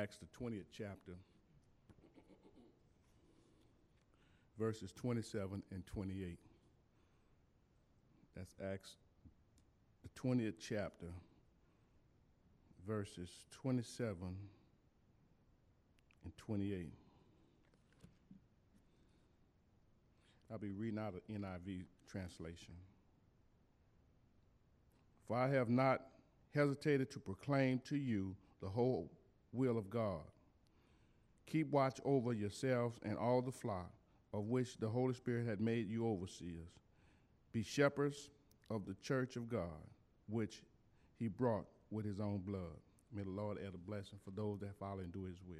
Acts, the 20th chapter, verses 27 and 28. That's Acts, the 20th chapter, verses 27 and 28. I'll be reading out of NIV translation. For I have not hesitated to proclaim to you the whole will of God. Keep watch over yourselves and all the flock of which the Holy Spirit had made you overseers. Be shepherds of the church of God, which he brought with his own blood. May the Lord add a blessing for those that follow and do his will.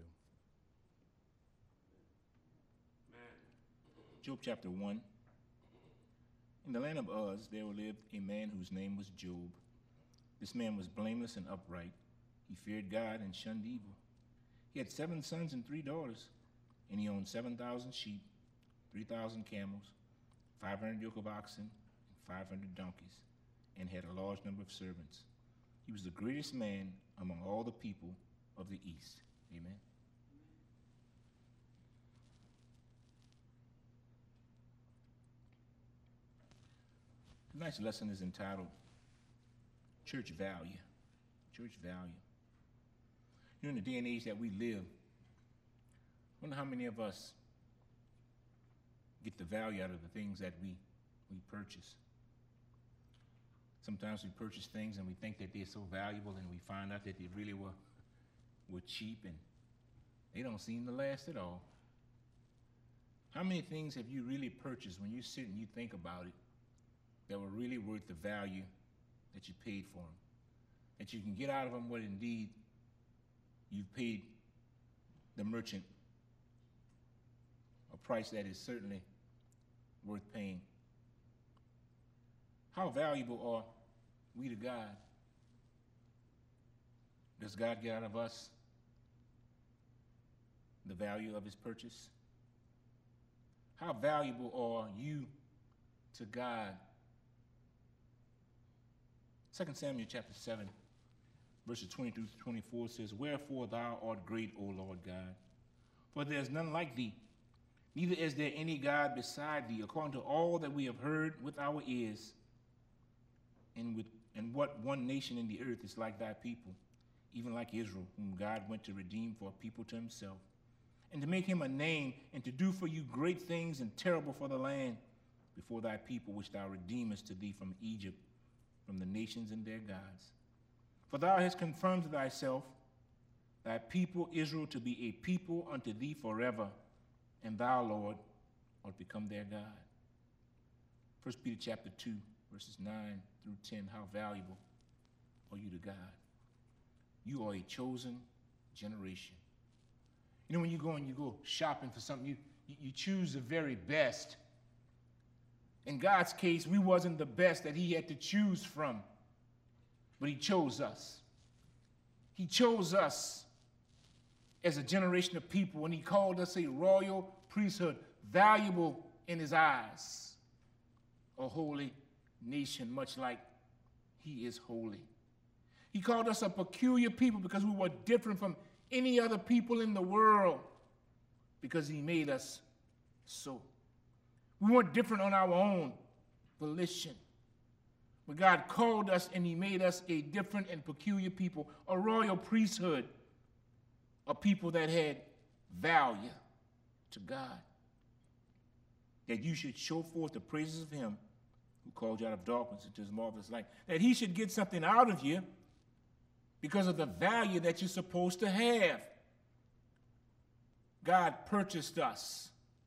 Job chapter 1. In the land of Uz, there lived a man whose name was Job. This man was blameless and upright. He feared God and shunned evil. He had 7 sons and 3 daughters, and he owned 7,000 sheep, 3,000 camels, 500 yoke of oxen, and 500 donkeys, and had a large number of servants. He was the greatest man among all the people of the East. Amen. Tonight's lesson is entitled Church Value. Church Value. You know, in the day and age that we live, I wonder how many of us get the value out of the things that we purchase. Sometimes we purchase things and we think that they're so valuable, and we find out that they really were cheap and they don't seem to last at all. How many things have you really purchased when you sit and you think about it that were really worth the value that you paid for them? That you can get out of them what indeed you've paid the merchant a price that is certainly worth paying. How valuable are we to God? Does God get out of us the value of his purchase? How valuable are you to God? 2 Samuel chapter 7, verses 22 to 24 says, Wherefore thou art great, O Lord God, for there is none like thee, neither is there any God beside thee, according to all that we have heard with our ears. And what one nation in the earth is like thy people, even like Israel, whom God went to redeem for a people to himself, and to make him a name, and to do for you great things and terrible for the land, before thy people which thou redeemest to thee from Egypt, from the nations and their gods. For thou hast confirmed to thyself thy people Israel to be a people unto thee forever, and thou, Lord, art become their God. 1 Peter chapter 2, verses 9 through 10, how valuable are you to God? You are a chosen generation. You know, when you go shopping for something, you choose the very best. In God's case, we wasn't the best that he had to choose from, but he chose us. He chose us as a generation of people, and he called us a royal priesthood, valuable in his eyes, a holy nation, much like he is holy. He called us a peculiar people because we were different from any other people in the world, because he made us so. We weren't different on our own volition. But God called us and he made us a different and peculiar people, a royal priesthood, a people that had value to God. That you should show forth the praises of him who called you out of darkness into his marvelous light. That he should get something out of you because of the value that you're supposed to have. God purchased us.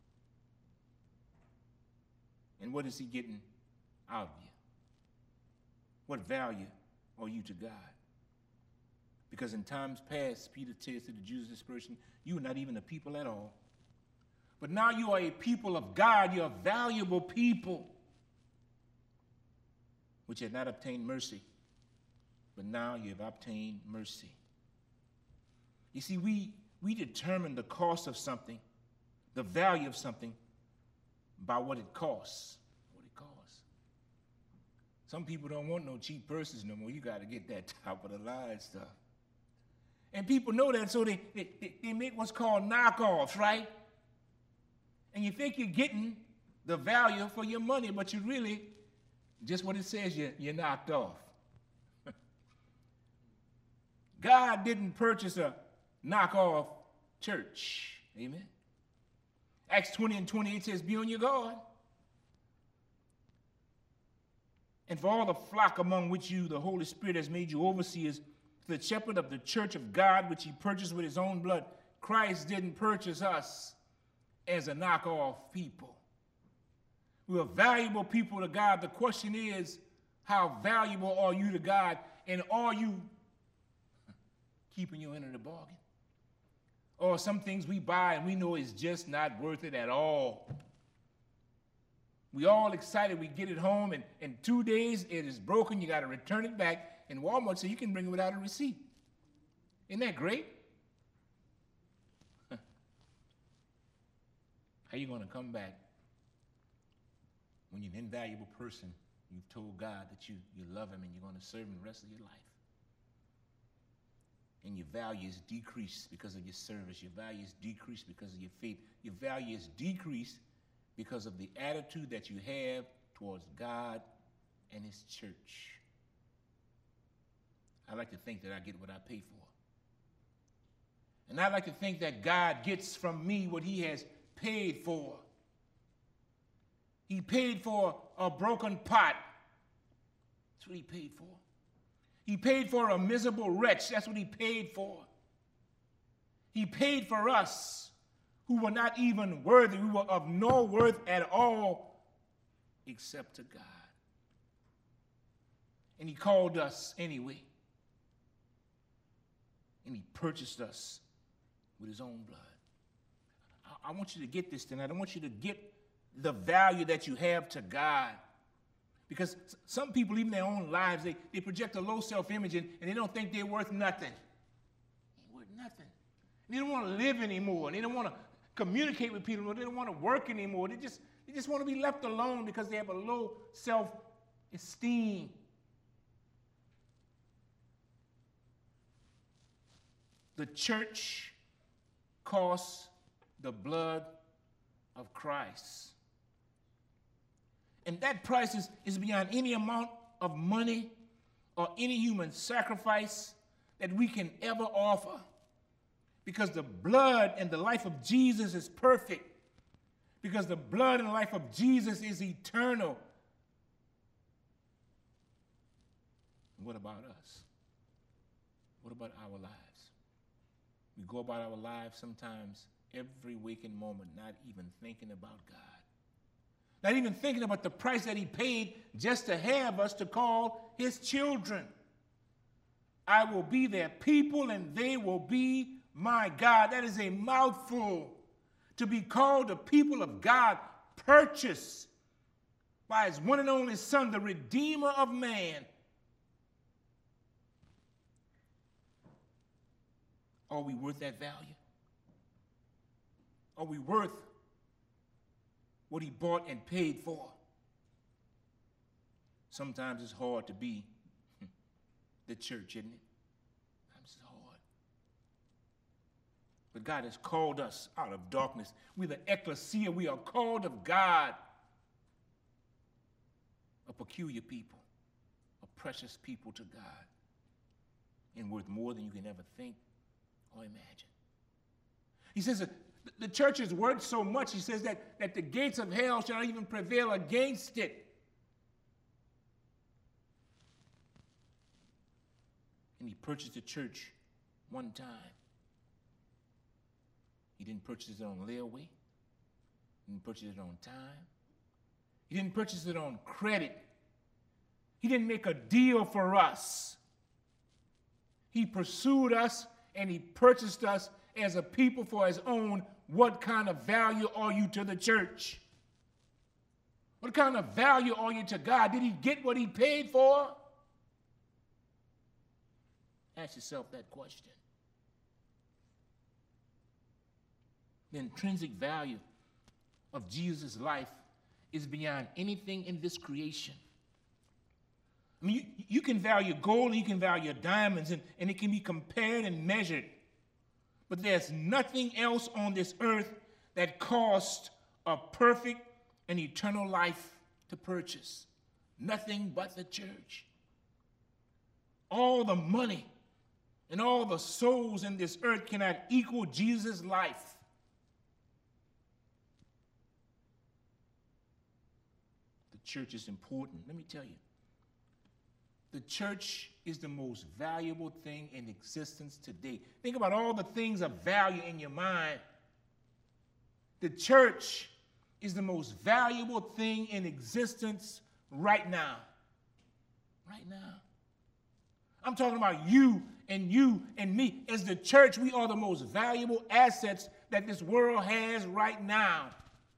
And what is he getting out of you? What value are you to God? Because in times past, Peter says to the Jews of dispersion, you are not even a people at all. But now you are a people of God. You're a valuable people, which had not obtained mercy. But now you have obtained mercy. You see, we determine the cost of something, the value of something, by what it costs. What it costs. Some people don't want no cheap purses no more. You got to get that top of the line stuff. And people know that, so they make what's called knockoffs, right? And you think you're getting the value for your money, but you really, just what it says, you're knocked off. God didn't purchase a knockoff church. Amen. Acts 20:28 says, be on your guard. And for all the flock among which you, the Holy Spirit, has made you overseers, the shepherd of the church of God, which he purchased with his own blood. Christ didn't purchase us as a knockoff people. We're valuable people to God. The question is, how valuable are you to God? And are you keeping your end of the bargain? Or some things we buy and we know it's just not worth it at all. We all excited, we get it home, and in 2 days it is broken, you got to return it back, and Walmart says you can bring it without a receipt. Isn't that great? How are you going to come back when you're an invaluable person? You've told God that you love him and you're going to serve him the rest of your life. And your value is decreased because of your service. Your value is decreased because of your faith. Your value is decreased because of the attitude that you have towards God and his church. I like to think that I get what I pay for. And I like to think that God gets from me what he has paid for. He paid for a broken pot. That's what he paid for. He paid for a miserable wretch. That's what he paid for. He paid for us who were not even worthy. We were of no worth at all except to God. And he called us anyway. And he purchased us with his own blood. I want you to get this tonight. I want you to get the value that you have to God. Because some people, even their own lives, they project a low self-image and they don't think they're worth nothing. They're worth nothing. They don't want to live anymore. They don't want to communicate with people. They don't want to work anymore. They just want to be left alone because they have a low self-esteem. The church costs the blood of Christ. And that price is beyond any amount of money or any human sacrifice that we can ever offer. Because the blood and the life of Jesus is perfect. Because the blood and life of Jesus is eternal. What about us? What about our lives? We go about our lives sometimes every waking moment not even thinking about God. Not even thinking about the price that he paid just to have us to call his children. I will be their people and they will be my God. That is a mouthful. To be called the people of God, purchased by his one and only Son, the Redeemer of man. Are we worth that value? Are we worth what he bought and paid for? Sometimes it's hard to be the church, isn't it? Sometimes it's hard. But God has called us out of darkness. We're the ecclesia. We are called of God. A peculiar people, a precious people to God, and worth more than you can ever think or imagine. He says that the church is worth so much, he says that the gates of hell shall not even prevail against it. And he purchased the church one time. He didn't purchase it on layaway. He didn't purchase it on time. He didn't purchase it on credit. He didn't make a deal for us. He pursued us and he purchased us as a people for his own. What kind of value are you to the church? What kind of value are you to God? Did he get what he paid for? Ask yourself that question. The intrinsic value of Jesus' life is beyond anything in this creation. I mean, You can value gold and you can value diamonds, and it can be compared and measured. But there's nothing else on this earth that costs a perfect and eternal life to purchase. Nothing but the church. All the money and all the souls in this earth cannot equal Jesus' life. The church is important. Let me tell you. The church is the most valuable thing in existence today. Think about all the things of value in your mind. The church is the most valuable thing in existence right now. Right now. I'm talking about you and me. As the church, we are the most valuable assets that this world has right now.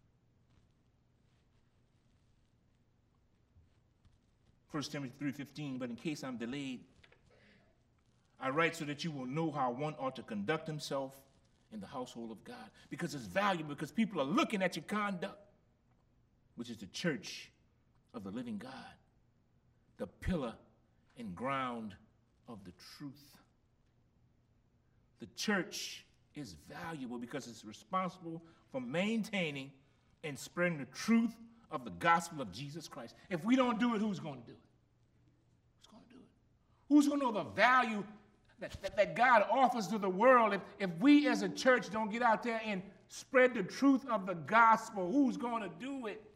1 Timothy 3:15, but in case I'm delayed, I write so that you will know how one ought to conduct himself in the household of God. Because it's valuable, because people are looking at your conduct, which is the church of the living God, the pillar and ground of the truth. The church is valuable because it's responsible for maintaining and spreading the truth of the gospel of Jesus Christ. If we don't do it, who's going to do it? Who's going to do it? Who's going to know the value that God offers to the world if we as a church don't get out there and spread the truth of the gospel? Who's going to do it?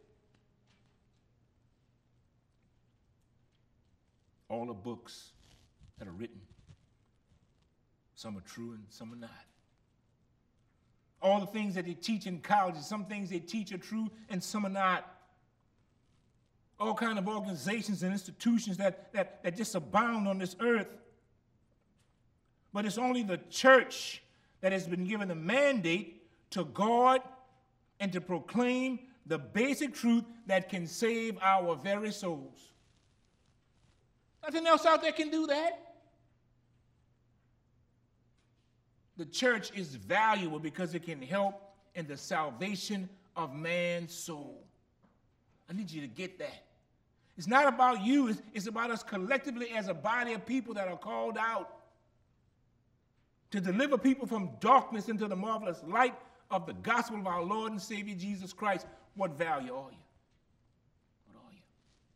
All the books that are written, some are true and some are not. All the things that they teach in colleges, some things they teach are true and some are not. All kinds of organizations and institutions that just abound on this earth. But it's only the church that has been given the mandate to guard and to proclaim the basic truth that can save our very souls. Nothing else out there can do that. The church is valuable because it can help in the salvation of man's soul. I need you to get that. It's not about you. It's about us collectively as a body of people that are called out to deliver people from darkness into the marvelous light of the gospel of our Lord and Savior Jesus Christ. What value are you? What are you?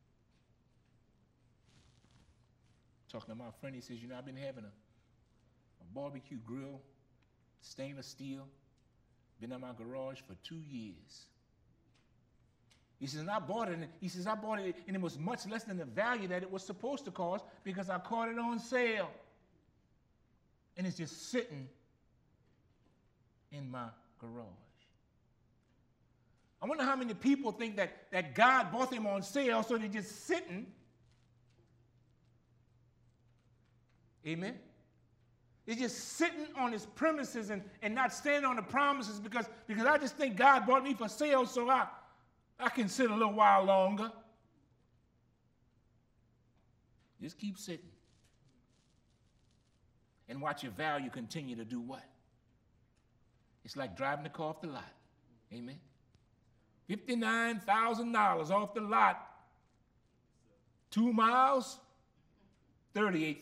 Talking to my friend, he says, I've been having a barbecue grill, stainless steel, been in my garage for 2 years. He says, and I bought it, and it was much less than the value that it was supposed to cost because I caught it on sale. And it's just sitting in my garage. I wonder how many people think that God bought them on sale, so they're just sitting. Amen? They're just sitting on his premises and not standing on the promises because I just think God bought me for sale, so I can sit a little while longer. Just keep sitting. And watch your value continue to do what? It's like driving the car off the lot. Amen? $59,000 off the lot. 2 miles, $38,000.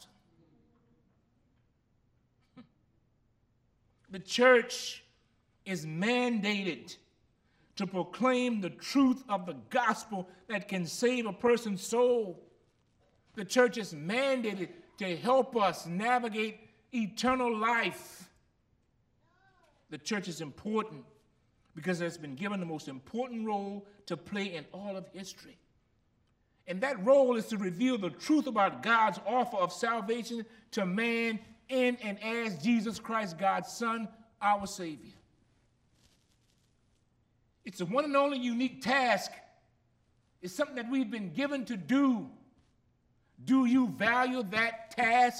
The church is mandated to proclaim the truth of the gospel that can save a person's soul. The church is mandated to help us navigate eternal life. The church is important because it's been given the most important role to play in all of history. And that role is to reveal the truth about God's offer of salvation to man in and as Jesus Christ, God's Son, our Savior. It's a one and only unique task. It's something that we've been given to do. Do you value that task?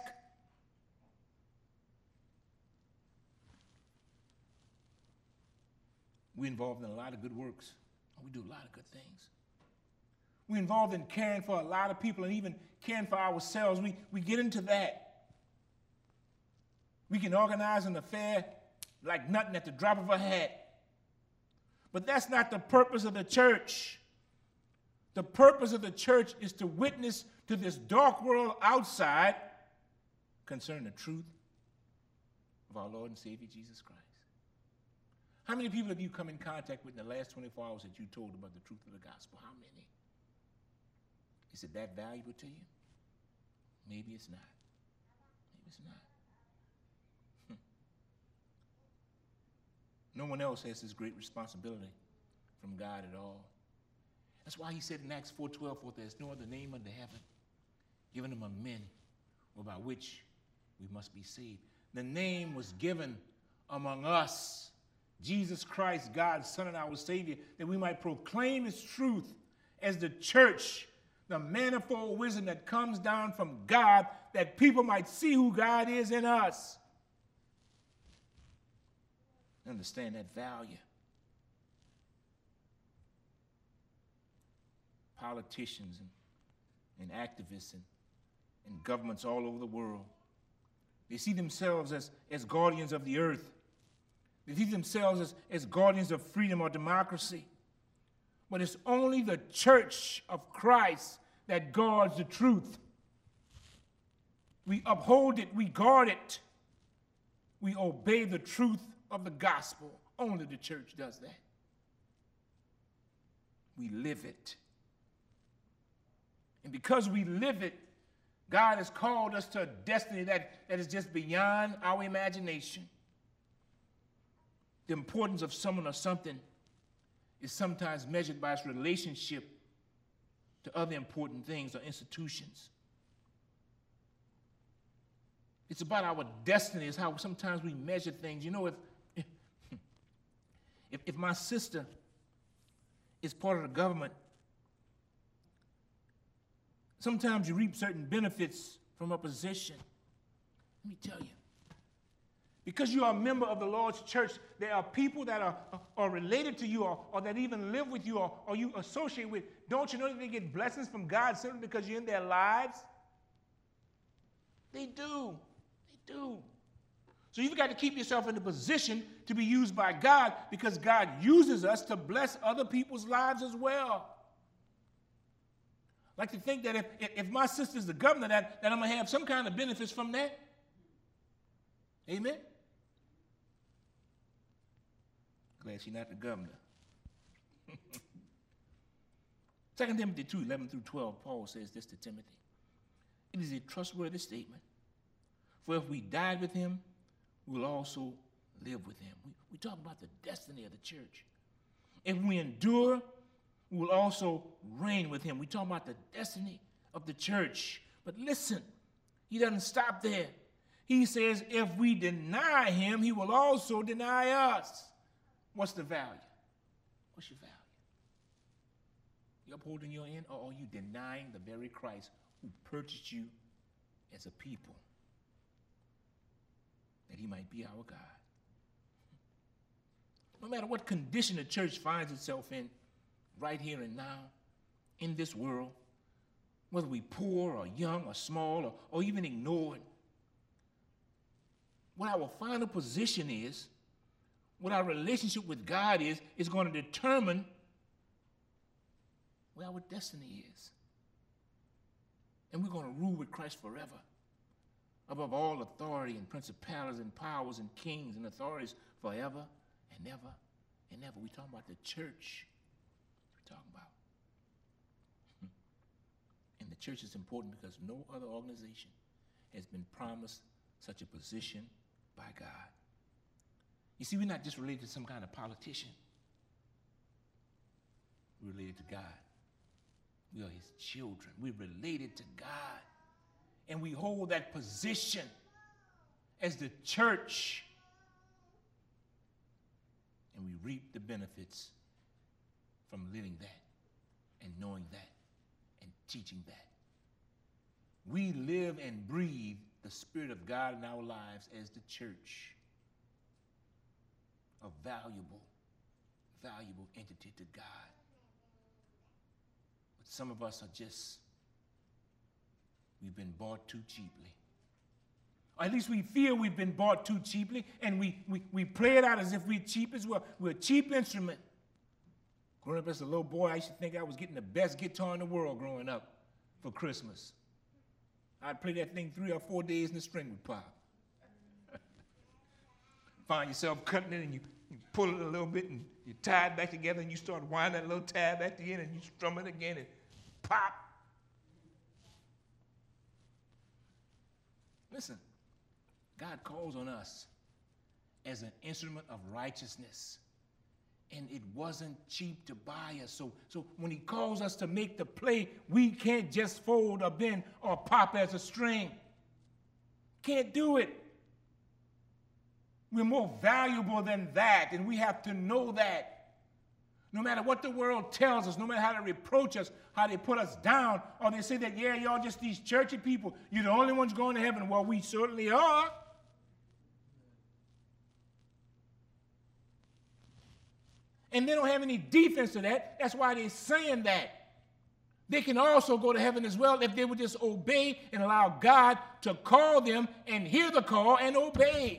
We're involved in a lot of good works. We do a lot of good things. We're involved in caring for a lot of people and even caring for ourselves. We get into that. We can organize an affair like nothing at the drop of a hat. But that's not the purpose of the church. The purpose of the church is to witness to this dark world outside concerning the truth of our Lord and Savior Jesus Christ? How many people have you come in contact with in the last 24 hours that you told about the truth of the gospel? How many? Is it that valuable to you? Maybe it's not. Maybe it's not. No one else has this great responsibility from God at all. That's why he said in Acts 4:12, "For there is no other name under heaven given among men by which we must be saved." The name was given among us, Jesus Christ, God's Son and our Savior, that we might proclaim his truth as the church, the manifold wisdom that comes down from God, that people might see who God is in us. Understand that value. Politicians and activists and governments all over the world, they see themselves as guardians of the earth. They see themselves as guardians of freedom or democracy. But it's only the church of Christ that guards the truth. We uphold it, we guard it. We obey the truth of the gospel. Only the church does that. We live it. And because we live it, God has called us to a destiny that is just beyond our imagination. The importance of someone or something is sometimes measured by its relationship to other important things or institutions. It's about our destiny. It's how sometimes we measure things. You know, if my sister is part of the government, sometimes you reap certain benefits from a position. Let me tell you. Because you are a member of the Lord's church, there are people that are related to you or that even live with you or you associate with. Don't you know that they get blessings from God simply because you're in their lives? They do. They do. So you've got to keep yourself in a position to be used by God, because God uses us to bless other people's lives as well. I like to think that if my sister's the governor, that I'm going to have some kind of benefits from that. Amen? Glad she's not the governor. 2 Timothy 2:11-12, Paul says this to Timothy. It is a trustworthy statement. For if we died with him, we will also live with him. We talk about the destiny of the church. If we endure, we will also reign with him. We talk about the destiny of the church. But listen, he doesn't stop there. He says, if we deny him, he will also deny us. What's the value? What's your value? You upholding your end, or are you denying the very Christ who purchased you as a people, that he might be our God? No matter what condition the church finds itself in, right here and now, in this world, whether we poor or young or small or even ignored, what our final position is, what our relationship with God is going to determine where our destiny is. And we're going to rule with Christ forever, above all authority and principalities and powers and kings and authorities forever and ever and ever. We're talking about the church. We're talking about. And the church is important because no other organization has been promised such a position by God. You see, we're not just related to some kind of politician. We're related to God. We are his children. We're related to God. And we hold that position as the church. And we reap the benefits from living that and knowing that and teaching that. We live and breathe the Spirit of God in our lives as the church. A valuable, valuable entity to God. But some of us are just, we've been bought too cheaply. Or at least we feel we've been bought too cheaply, and we play it out as if we're cheap as well. We're a cheap instrument. Growing up as a little boy, I used to think I was getting the best guitar in the world growing up for Christmas. I'd play that thing 3 or 4 days and the string would pop. Find yourself cutting it and you pull it a little bit and you tie it back together and you start winding that little tab at the end and you strum it again and pop. Listen, God calls on us as an instrument of righteousness. And it wasn't cheap to buy us. So when he calls us to make the play, we can't just fold or bend or pop as a string. Can't do it. We're more valuable than that, and we have to know that. No matter what the world tells us, no matter how they reproach us, how they put us down, or they say that, yeah, y'all just these churchy people, you're the only ones going to heaven. Well, we certainly are. And they don't have any defense to that. That's why they're saying that. They can also go to heaven as well if they would just obey and allow God to call them and hear the call and obey.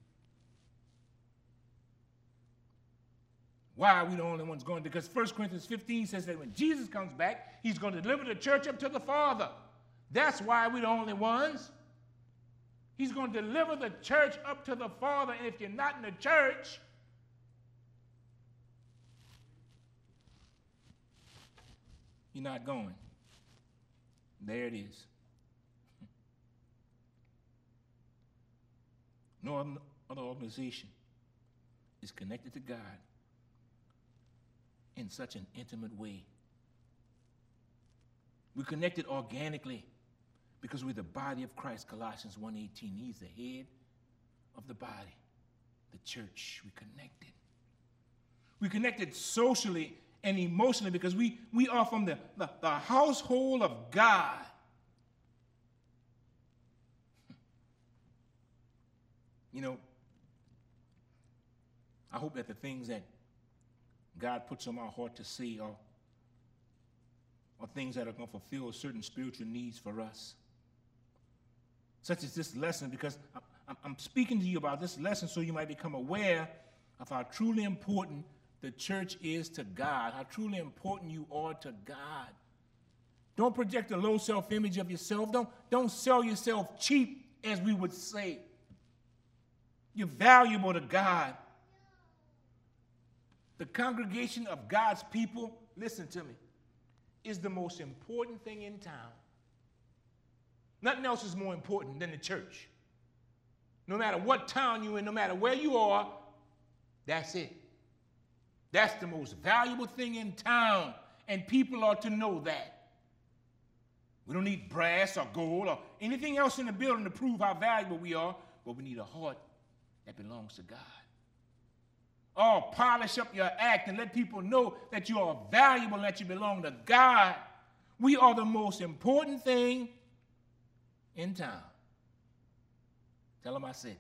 Why are we the only ones going? Because 1 Corinthians 15 says that when Jesus comes back, he's going to deliver the church up to the Father. That's why we're the only ones. He's going to deliver the church up to the Father, and if you're not in the church, you're not going. There it is. No other organization is connected to God in such an intimate way. We're connected organically because we're the body of Christ, Colossians 1:18. He's the head of the body, the church. We're connected. We're connected socially and emotionally because we are from the household of God. You know, I hope that the things that God puts on our heart to say are things that are going to fulfill certain spiritual needs for us. Such as this lesson, because I'm speaking to you about this lesson so you might become aware of how truly important the church is to God, how truly important you are to God. Don't project a low self-image of yourself. Don't sell yourself cheap, as we would say. You're valuable to God. The congregation of God's people, listen to me, is the most important thing in town. Nothing else is more important than the church. No matter what town you're in, no matter where you are, that's it. That's the most valuable thing in town, and people are to know that. We don't need brass or gold or anything else in the building to prove how valuable we are, but we need a heart that belongs to God. Oh, polish up your act and let people know that you are valuable and that you belong to God. We are the most important thing in town. Tell them I said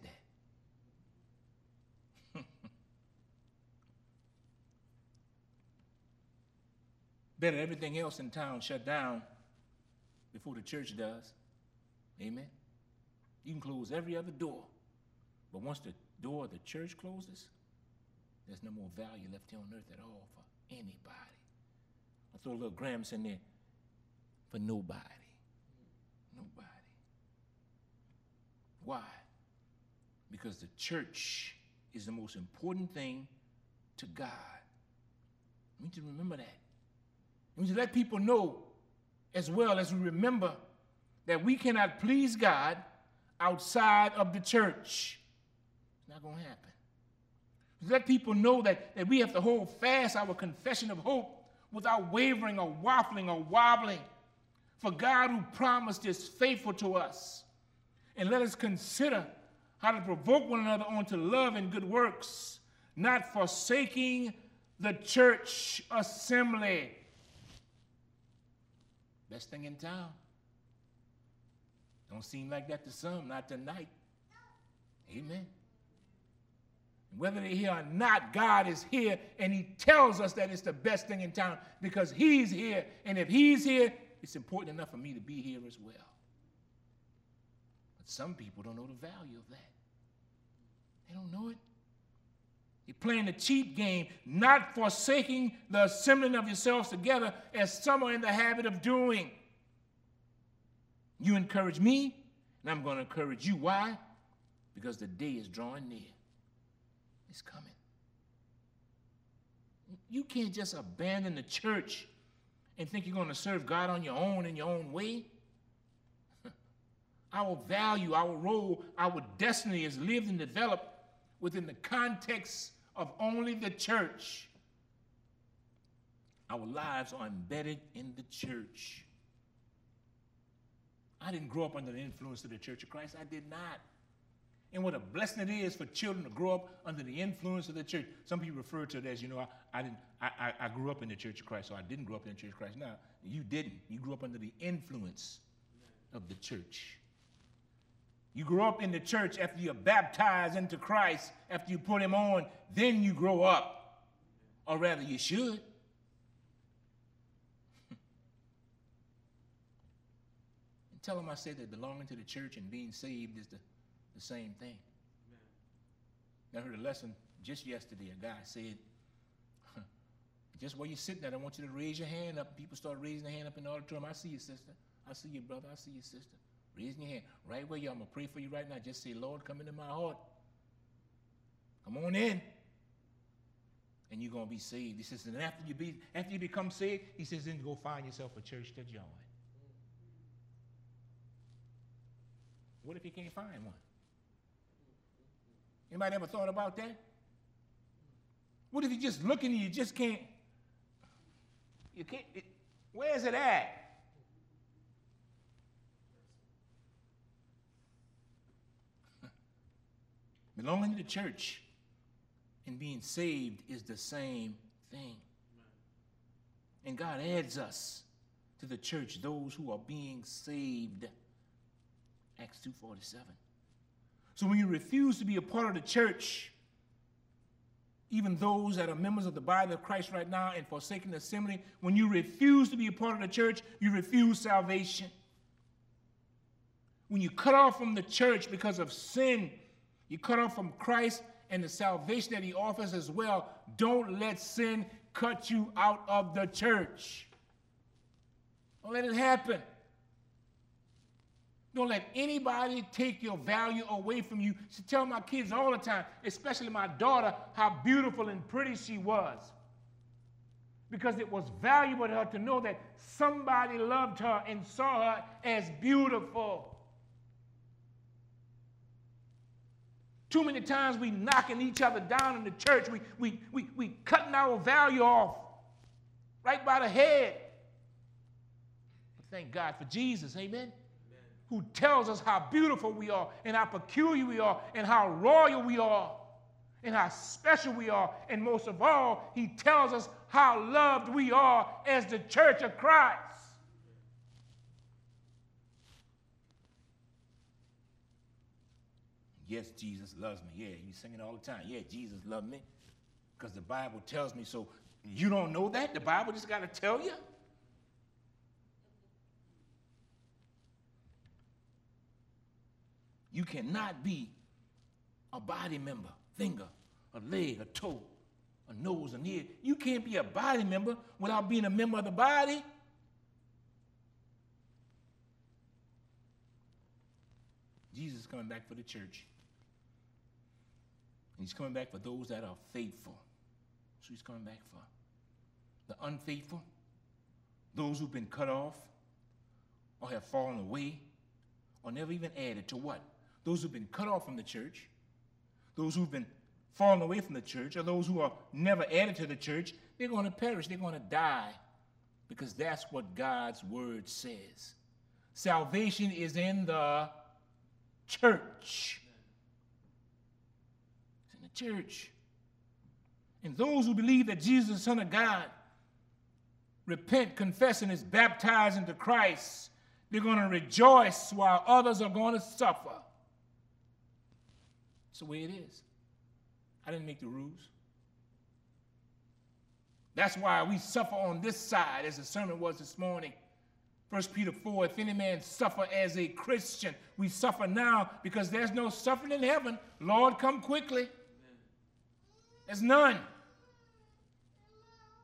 that. Better everything else in town shut down before the church does. Amen? You can close every other door, but once the door of the church closes, there's no more value left here on earth at all for anybody. I throw a little grams in there for nobody. Nobody. Why? Because the church is the most important thing to God. We need to remember that. We need to let people know, as well as we remember, that we cannot please God outside of the church. It's not going to happen. Let people know that we have to hold fast our confession of hope without wavering or waffling or wobbling. For God who promised is faithful to us. And let us consider how to provoke one another on to love and good works, not forsaking the church assembly. Best thing in town. Don't seem like that to some, not tonight. Amen. Whether they're here or not, God is here, and he tells us that it's the best thing in town because he's here. And if he's here, it's important enough for me to be here as well. But some people don't know the value of that. They don't know it. You're playing the cheap game, not forsaking the assembling of yourselves together as some are in the habit of doing. You encourage me, and I'm going to encourage you. Why? Because the day is drawing near. It's coming. You can't just abandon the church and think you're going to serve God on your own in your own way. Our value, our role, our destiny is lived and developed within the context of only the church. Our lives are embedded in the church. I didn't grow up under the influence of the Church of Christ. I did not. And what a blessing it is for children to grow up under the influence of the church. Some people refer to it as, I grew up in the Church of Christ, so I didn't grow up in the Church of Christ. No, you didn't. You grew up under the influence of the church. You grow up in the church after you're baptized into Christ, after you put him on, then you grow up. Or rather, you should. Tell them I said that belonging to the church and being saved is the same thing. Amen. I heard a lesson just yesterday. A guy said, just where you're sitting at, I want you to raise your hand up. People start raising their hand up in the auditorium. I see you, sister. I see you, brother. I see you, sister. Raising your hand. Right where you are. I'm going to pray for you right now. Just say, Lord, come into my heart. Come on in. And you're going to be saved. He says, and after you become saved, he says, then go find yourself a church to join. What if you can't find one? Anybody ever thought about that? What if you're just looking and you just can't? You can't. Where is it at? Belonging to the church and being saved is the same thing. And God adds us to the church, those who are being saved. Acts 2:47. So when you refuse to be a part of the church, even those that are members of the body of Christ right now and forsaking the assembly, when you refuse to be a part of the church, you refuse salvation. When you cut off from the church because of sin, you cut off from Christ and the salvation that he offers as well. Don't let sin cut you out of the church. Don't let it happen. Don't let anybody take your value away from you. I tell my kids all the time, especially my daughter, how beautiful and pretty she was. Because it was valuable to her to know that somebody loved her and saw her as beautiful. Too many times we knocking each other down in the church. We cutting our value off right by the head. But thank God for Jesus, amen? Who tells us how beautiful we are and how peculiar we are and how royal we are and how special we are. And most of all, he tells us how loved we are as the church of Christ. Yes, Jesus loves me. Yeah, you sing it all the time. Yeah, Jesus loved me because the Bible tells me so. You don't know that? The Bible just got to tell you? You cannot be a body member, finger, a leg, a toe, a nose, an ear. You can't be a body member without being a member of the body. Jesus is coming back for the church. And he's coming back for those that are faithful. That's what he's coming back for. The unfaithful, those who've been cut off or have fallen away or never even added to what? Those who've been cut off from the church, those who've been fallen away from the church, or those who are never added to the church, they're going to perish, they're going to die, because that's what God's word says. Salvation is in the church. It's in the church. And those who believe that Jesus is the Son of God, repent, confess, and is baptized into Christ, they're going to rejoice while others are going to suffer. It's the way it is. I didn't make the rules. That's why we suffer on this side, as the sermon was this morning. 1 Peter 4, if any man suffer as a Christian, we suffer now because there's no suffering in heaven. Lord, come quickly. Amen. There's none.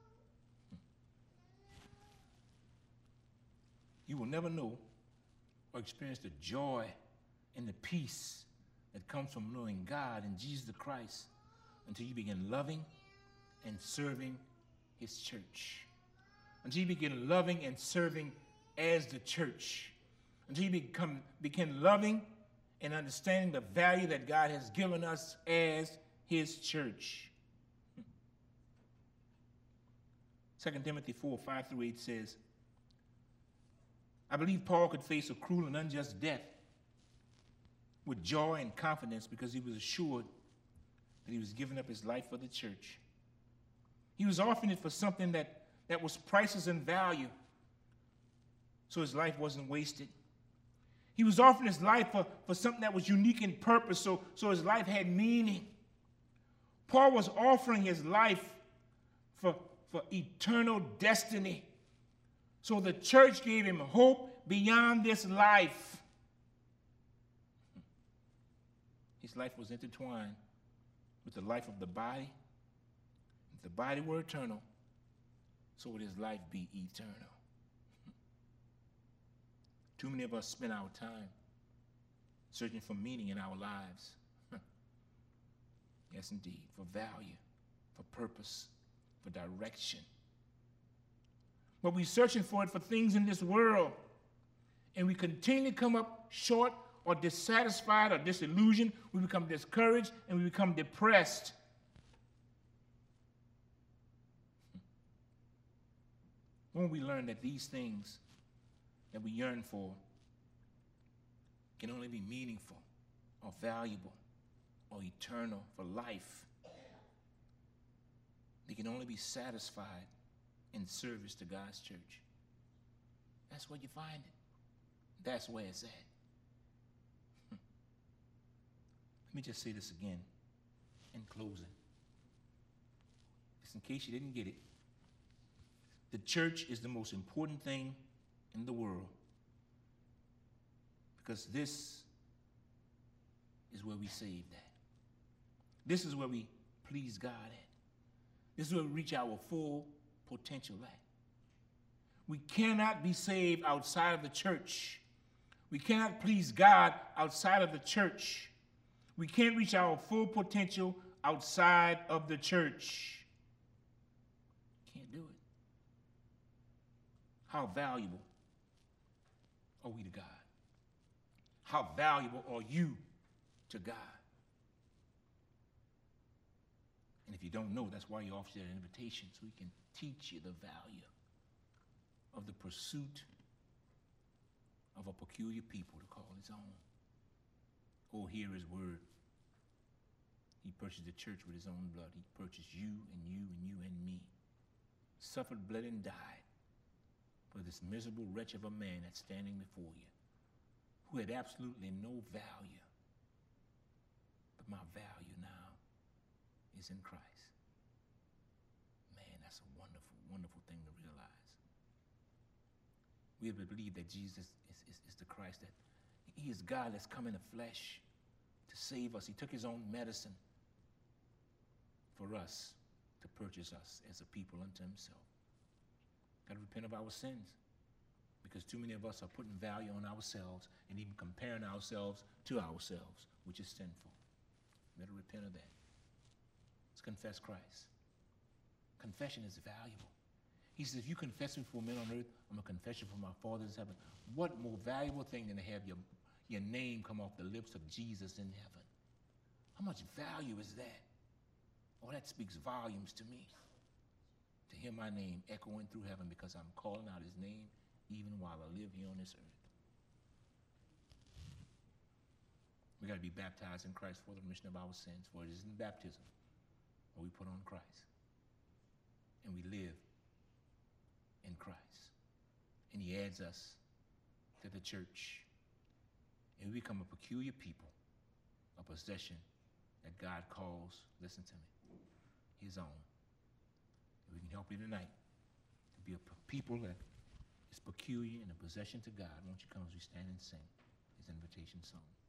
You will never know or experience the joy and the peace that comes from knowing God and Jesus Christ until you begin loving and serving his church. Until you begin loving and serving as the church. Until you begin loving and understanding the value that God has given us as his church. 2 Timothy 4:5-8 says, I believe Paul could face a cruel and unjust death with joy and confidence because he was assured that he was giving up his life for the church. He was offering it for something that was priceless in value, so his life wasn't wasted. He was offering his life for something that was unique in purpose, so his life had meaning. Paul was offering his life for eternal destiny. So the church gave him hope beyond this life. His life was intertwined with the life of the body. If the body were eternal, so would his life be eternal. Too many of us spend our time searching for meaning in our lives. Yes, indeed, for value, for purpose, for direction. But we're searching for it for things in this world, and we continually come up short or dissatisfied or disillusioned. We become discouraged and we become depressed. When we learn that these things that we yearn for can only be meaningful or valuable or eternal for life, they can only be satisfied in service to God's church. That's where you find it. That's where it's at. Let me just say this again in closing. Just in case you didn't get it. The church is the most important thing in the world because this is where we save that. This is where we please God at. This is where we reach our full potential at. We cannot be saved outside of the church. We cannot please God outside of the church. We can't reach our full potential outside of the church. Can't do it. How valuable are we to God? How valuable are you to God? And if you don't know, that's why he offers you an invitation, so he can teach you the value of the pursuit of a peculiar people to call his own. Oh, hear his word. He purchased the church with his own blood. He purchased you and you and you and me. Suffered, bled, and died for this miserable wretch of a man that's standing before you, who had absolutely no value. But my value now is in Christ. Man, that's a wonderful, wonderful thing to realize. We have to believe that Jesus is the Christ, that he is God that's come in the flesh to save us. He took his own medicine for us to purchase us as a people unto himself. Got to repent of our sins, because too many of us are putting value on ourselves and even comparing ourselves to ourselves, which is sinful. Better repent of that. Let's confess Christ. Confession is valuable. He says, if you confess me before men on earth, I'm going to confess you for my Father in heaven. What more valuable thing than to have your name come off the lips of Jesus in heaven? How much value is that? Oh, that speaks volumes to me. To hear my name echoing through heaven because I'm calling out his name even while I live here on this earth. We got to be baptized in Christ for the remission of our sins, for it is in baptism where we put on Christ and we live in Christ. And he adds us to the church. And we become a peculiar people, a possession that God calls, listen to me, his own. If we can help you tonight to be a people that is peculiar and a possession to God, won't you come as we stand and sing his invitation song?